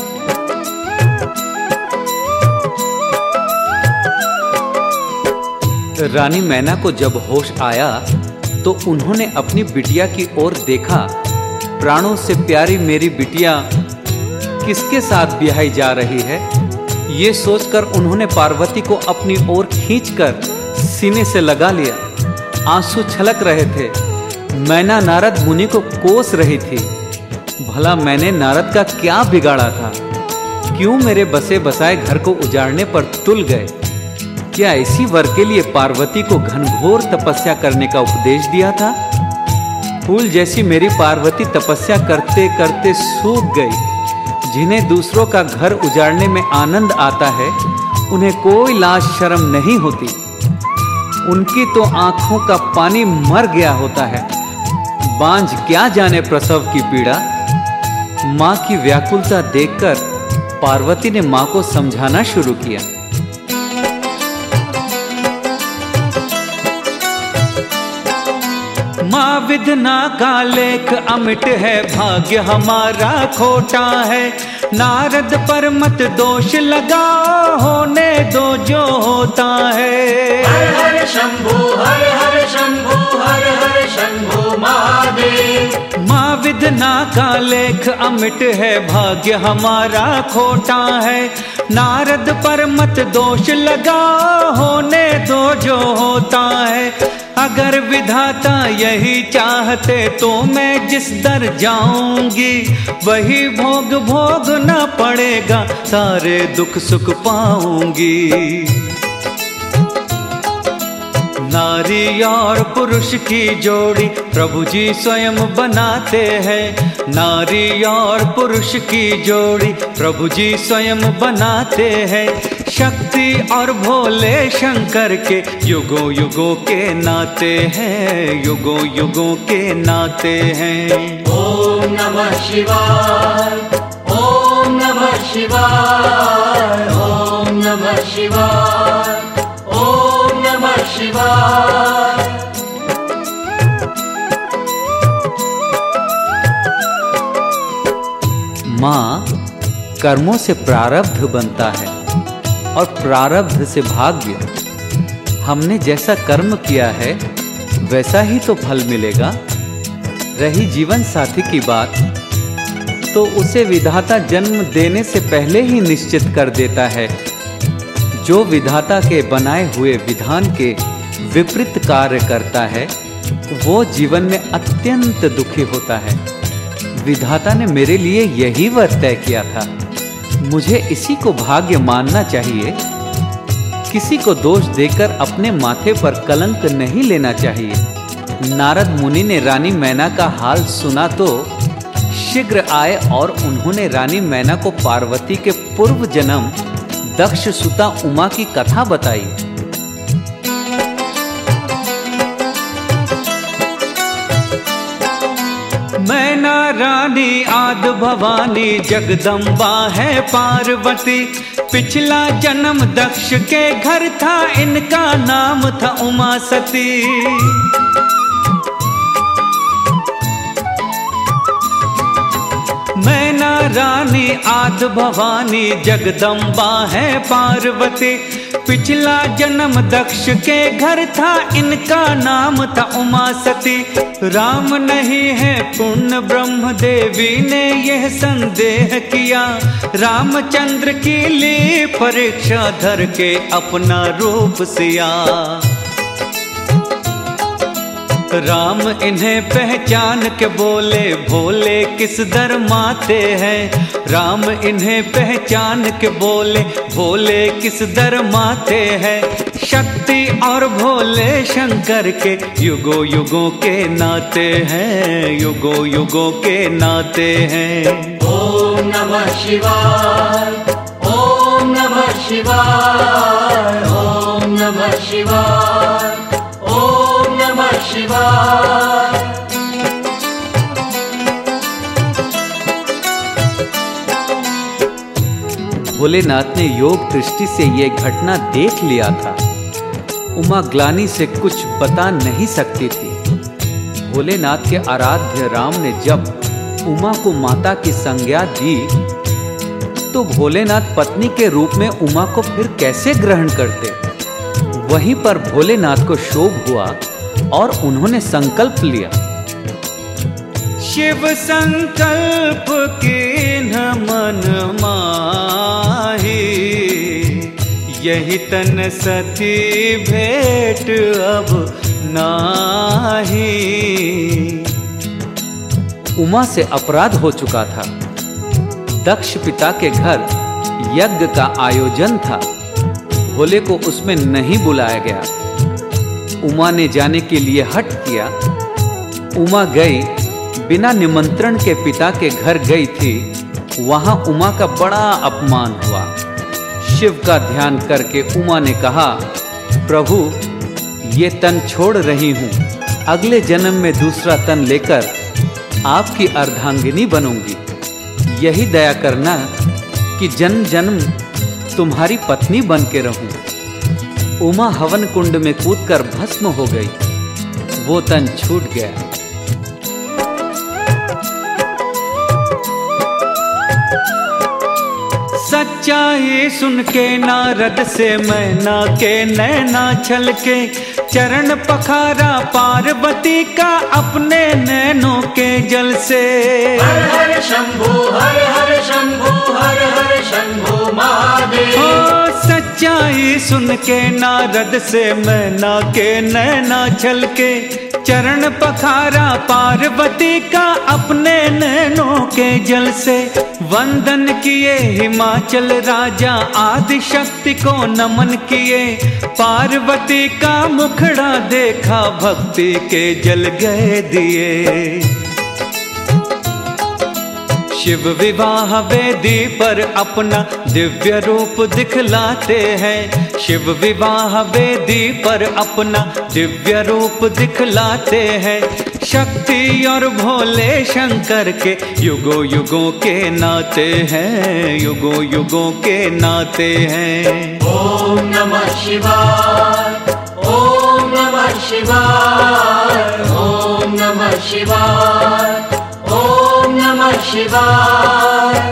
रानी मैना को जब होश आया तो उन्होंने अपनी बिटिया की ओर देखा। प्राणों से प्यारी मेरी बिटिया किसके साथ ब्याही जा रही है, ये सोचकर उन्होंने पार्वती को अपनी ओर खींचकर सीने से लगा लिया। आंसू छलक रहे थे। मैना नारद मुनि को कोस रही थी। भला मैंने नारद का क्या बिगाड़ा था? क्यों मेरे बसे बसाए घर को उजाड़ने पर तुल गए? क्या इसी वर के लिए पार्वती को घनघोर तपस्या करने का उपदेश दिया था? फूल जैसी मेरी पार्वती तपस्या करते करते सूख गई। जिन्हें दूसरों का घर उजाड़ने में आनंद आता है, उन्हें कोई लाज शर्म नहीं होती। उनकी तो आंखों का पानी मर गया होता है। बांझ क्या जाने प्रसव की पीड़ा। मां की व्याकुलता देखकर पार्वती ने मां को समझाना शुरू किया। माँ विधना का लेख अमिट है, भाग्य हमारा खोटा है। नारद पर मत दोष लगाओ, होने दो जो होता है। हर हर शंभु हर हर शंभु हर हर शंभु महादेव। माँ विधना का लेख अमिट है, भाग्य हमारा खोटा है। नारद पर मत दोष लगाओ, होने दो जो होता है। अगर विधाता यही चाहते तो मैं जिस दर जाऊंगी, वही भोग भोगना पड़ेगा, सारे दुख सुख पाऊंगी। नारी और पुरुष की जोड़ी प्रभु जी स्वयं बनाते हैं। नारी और पुरुष की जोड़ी प्रभु जी स्वयं बनाते हैं। शक्ति और भोले शंकर के युगों युगों के नाते हैं, युगों युगों के नाते हैं। ओम नमः शिवाय, ओम नमः शिवाय, ओम नमः शिवाय, ओम नमः शिवाय। माँ, कर्मों से प्रारब्ध बनता है और प्रारब्ध से भाग्य। हमने जैसा कर्म किया है वैसा ही तो फल मिलेगा। रही जीवन साथी की बात, तो उसे विधाता जन्म देने से पहले ही निश्चित कर देता है। जो विधाता के बनाए हुए विधान के विपरीत कार्य करता है, वो जीवन में अत्यंत दुखी होता है। विधाता ने मेरे लिए यही वर तय किया था। मुझे इसी को भाग्य मानना चाहिए। किसी को दोष देकर अपने माथे पर कलंक नहीं लेना चाहिए। नारद मुनि ने रानी मैना का हाल सुना तो शीघ्र आए और उन्होंने रानी मैना को पार्वती के पूर्व जन्म दक्ष सुता उमा की कथा बताई। मैना रानी आद भवानी जगदम्बा है पार्वती। पिछला जन्म दक्ष के घर था, इनका नाम था उमा सती। मैना रानी आद भवानी जगदम्बा है पार्वती। पिछला जन्म दक्ष के घर था, इनका नाम था उमा सती। राम नहीं है पूर्ण ब्रह्म देवी ने यह संदेह किया। रामचंद्र की ली परीक्षा धर के अपना रूप सिया। राम इन्हें पहचान के बोले, भोले किस दर माते हैं। राम इन्हें पहचान के बोले, भोले किस दर माते हैं। शक्ति और भोले शंकर के युगों युगों के नाते हैं, युगों युगों के नाते हैं। ओम नमः शिवाय, ओम नमः शिवाय, ओम नमः शिवाय, ओम नमः शिवाय। भोलेनाथ ने योग दृष्टि से ये घटना देख लिया था। उमा ग्लानि से कुछ बता नहीं सकती थी। भोलेनाथ के आराध्य राम ने जब उमा को माता की संज्ञा दी तो भोलेनाथ पत्नी के रूप में उमा को फिर कैसे ग्रहण करते। वहीं पर भोलेनाथ को शोभ हुआ और उन्होंने संकल्प लिया। शिव संकल्प कीन्ह मन माही, यही तन सती भेंट अब नाही। उमा से अपराध हो चुका था। दक्ष पिता के घर यज्ञ का आयोजन था। भोले को उसमें नहीं बुलाया गया। उमा ने जाने के लिए हठ किया। उमा गई, बिना निमंत्रण के पिता के घर गई थी। वहां उमा का बड़ा अपमान हुआ। शिव का ध्यान करके उमा ने कहा, प्रभु ये तन छोड़ रही हूं, अगले जन्म में दूसरा तन लेकर आपकी अर्धांगिनी बनूंगी। यही दया करना कि जन्म जन्म तुम्हारी पत्नी बन के रहूं। उमा हवन कुंड में कूदकर भस्म हो गई। वो तन छूट गया। सच्चाई सुन के नारद से मैना के नैना छल के, चरण पखारा पार्वती का अपने नैनों के जल से। हर हर शंभू, हर हर शंभू, हर हर शंभू महादेव। ओ सच्चाई सुन के नारद से मैना के नैना छल के, चरण पखारा पार्वती का अपने नैनों के जल से। वंदन किए हिमाचल राजा आदि शक्ति को नमन किए, पार्वती का मुखड़ा देखा भक्ति के जल गए दिए। शिव विवाह वेदी पर अपना दिव्य रूप दिखलाते हैं। शिव विवाह वेदी पर अपना दिव्य रूप दिखलाते हैं। शक्ति और भोले शंकर के युगों युगों के नाते हैं, युगों युगों के नाते हैं। ओम नमः शिवाय, ओम नमः शिवाय, ओम नमः शिवाय, ओम नमः शिवाय।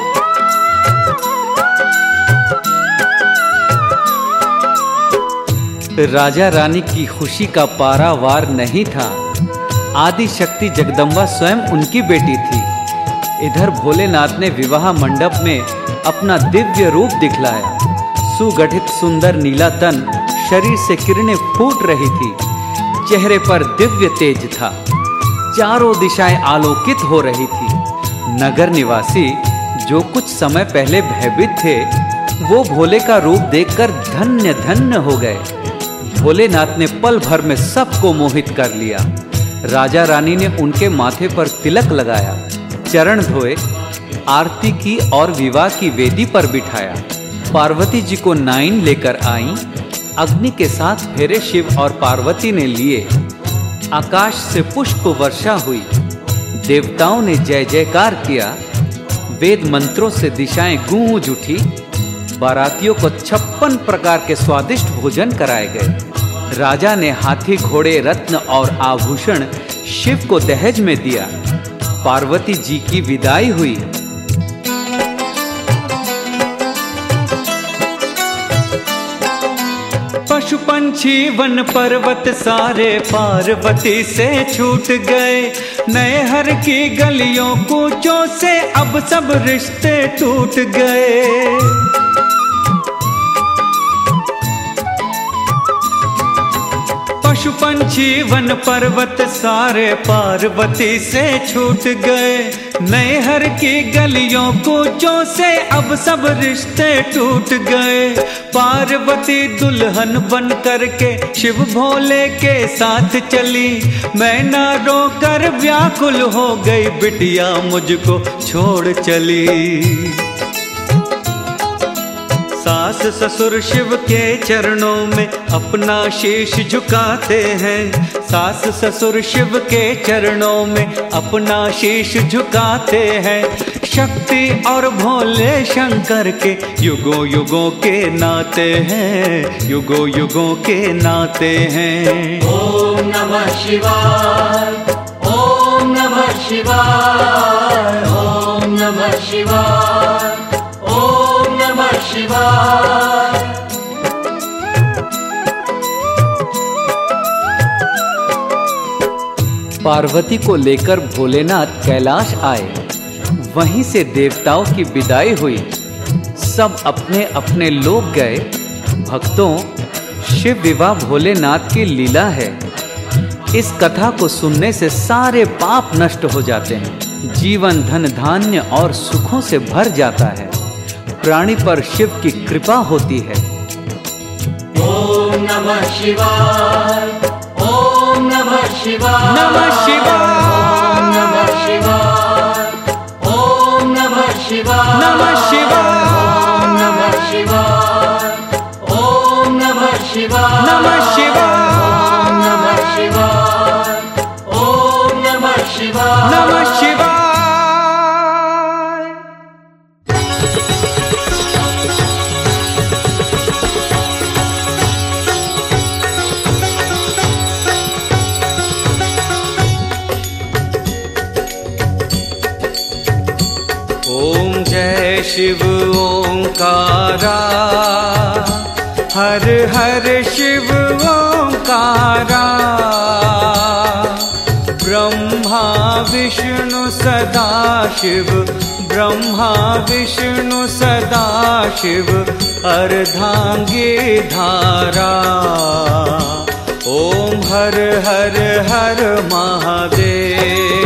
राजा रानी की खुशी का पारावार नहीं था। आदि शक्ति जगदम्बा स्वयं उनकी बेटी थी। इधर भोलेनाथ ने विवाह मंडप में अपना दिव्य रूप दिखलाया। सुगठित सुंदर नीला तन, शरीर से किरणें फूट रही थी। चेहरे पर दिव्य तेज था। चारों दिशाएं आलोकित हो रही थी। नगर निवासी जो कुछ समय पहले भयभीत थे, वो भोले का रूप देखकर धन्य धन्य हो गए। भोलेनाथ ने पल भर में सबको मोहित कर लिया। राजा रानी ने उनके माथे पर तिलक लगाया, चरण धोए, आरती की और विवाह की वेदी पर बिठाया। पार्वती जी को नाइन लेकर आई। अग्नि के साथ फेरे शिव और पार्वती ने लिए। आकाश से पुष्प वर्षा हुई। देवताओं ने जय जयकार किया। वेद मंत्रों से दिशाएं गूंज उठी। बारातियों को छप्पन प्रकार के स्वादिष्ट भोजन कराए गए। राजा ने हाथी, घोड़े, रत्न और आभूषण शिव को दहेज में दिया। पार्वती जी की विदाई हुई। पशु पंछी वन पर्वत सारे पार्वती से छूट गए। नए हर की गलियों कूचों से अब सब रिश्ते टूट गए। पशु पंछी वन पर्वत सारे पार्वती से छूट गए। नैहर की गलियों कूचों से अब सब रिश्ते टूट गए। पार्वती दुल्हन बन करके शिव भोले के साथ चली। मैं ना रोकर व्याकुल हो गई, बिटिया मुझको छोड़ चली। सास ससुर शिव के चरणों में अपना शीश झुकाते हैं। सास ससुर शिव के चरणों में अपना शीश झुकाते हैं। शक्ति और भोले शंकर के युगों युगों के नाते हैं, युगों युगों के नाते हैं। ओम नमः शिवाय, ओम नमः शिवाय, ओम नमः शिवाय, ओम नमः शिवाय। पार्वती को लेकर भोलेनाथ कैलाश आए। वहीं से देवताओं की विदाई हुई। सब अपने अपने लोग गए। भक्तों, शिव विवाह भोलेनाथ की लीला है। इस कथा को सुनने से सारे पाप नष्ट हो जाते हैं। जीवन धन धान्य और सुखों से भर जाता है। प्राणी पर शिव की कृपा होती है। ओम नमः शिवाय, ओम नमः शिवाय, नमः शिवाय, ओम नमः शिवाय, ओम नमः शिवाय, नमः शिवाय, ओम नमः शिवाय, ओम नमः शिवाय, नमः शिवाय, ओम नमः शिवाय, ओम नमः शिवाय, नमः शिवाय। ओम जय शिव ओंकारा, हर हर शिव ओंकारा। ब्रह्मा विष्णु सदा शिव, ब्रह्मा विष्णु सदा शिव, अर्धांगी धारा। ओम हर हर हर महादेव।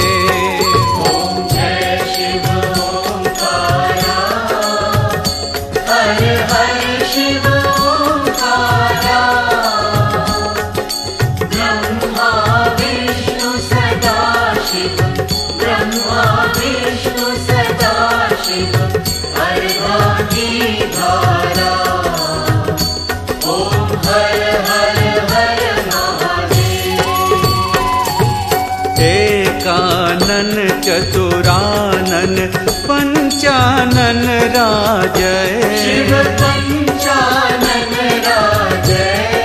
एकानन चतुरानन पंचानन राजय, शिव पंचानन राजय।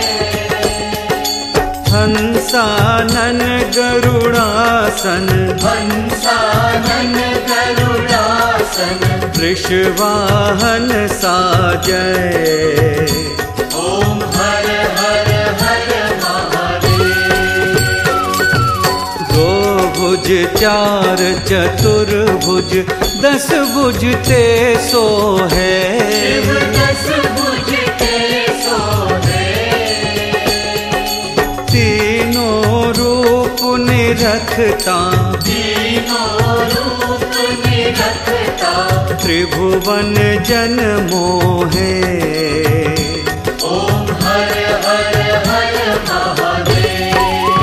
हंसानन गरुड़ासन, हंसानन गरुड़ासन। वृषवाहन साजय। ओम हर हर हर महादेव। दो भुज चार चतुर्भुज, दस भुज ते सो है। शिव दस भुज ते सो है। तीनों रूप निरखता, तीनों रूप निरखता। त्रिभुवन जन मोहे। ओम हर हर हर महादेव।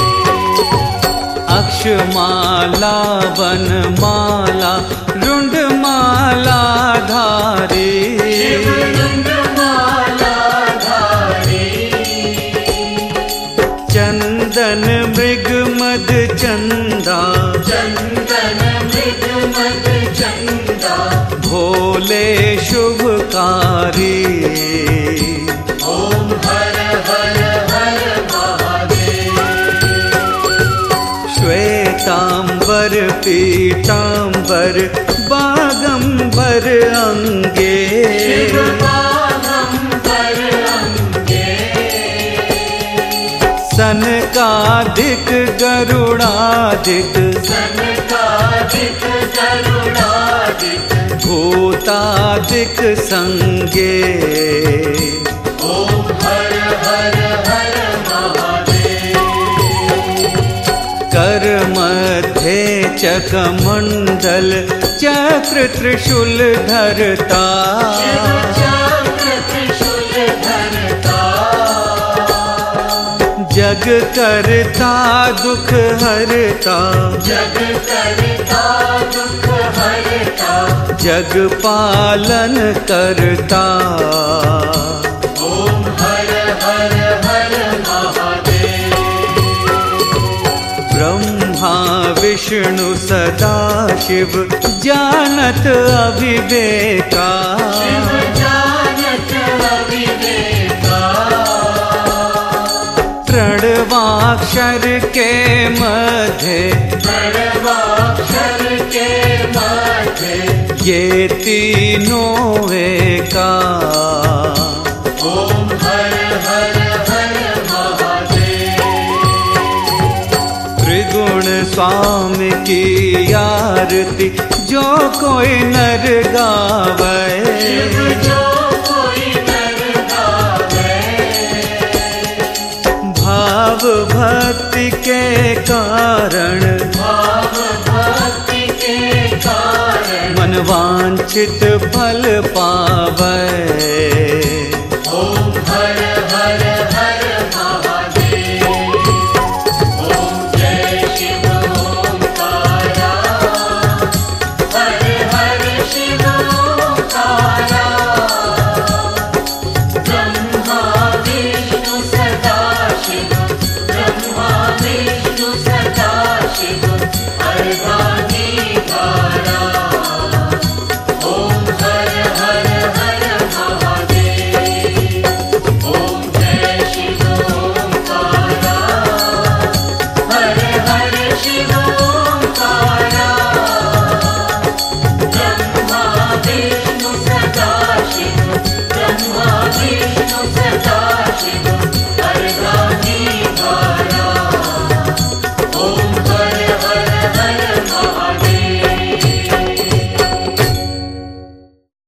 अक्षमाला वनमाला रुंडमाला धारी, शिव रुंडमाला धारी। चंदन मृग मद चंदा, चंदन मृग मद चंदा। भोले शुभकारी। ओम हर हर हर महादेव। श्वेतांबर पीतांबर बागंबर अंगे, शिव बागंबर अंगे। सनकादिक गरुड़ादिक, सनकादिक गरुड़ादिक। भूतादिक संगे। ओम हर हर हर महादेव। मस्तक मंडल चक्र त्रिशूल धरता, चक्र त्रिशूल धरता, जग करता दुख हरता, जग करता दुख हरता, जग पालन करता। ओम हर हर हर महादेव। ब्रह्मा विष्णु सदा शिव जानत अविवेका, शिव जानत अविवेका, प्रणवाक्षर के मध्य, प्रणवाक्षर के मध्य, ये तीनों एका। ओम हर हर हर महादेव। त्रिगुण स्वामी की आरती जो कोई नर गावे, शिव जो कोई नर गावे, भाव भक्ति के कारण, भाव भक्ति के कारण, मन वांछित फल पावे।